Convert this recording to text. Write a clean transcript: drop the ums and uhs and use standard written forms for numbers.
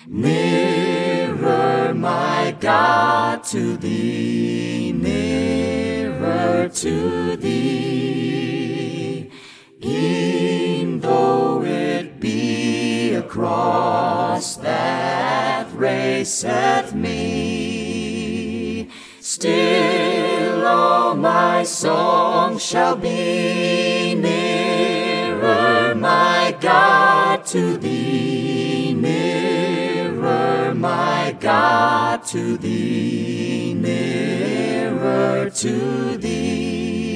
Nearer, my God, to thee, nearer to thee. E'en though it be a cross that raceth me, still all my song shall be nearer, my God, to thee, nearer, my God, to thee, nearer to thee.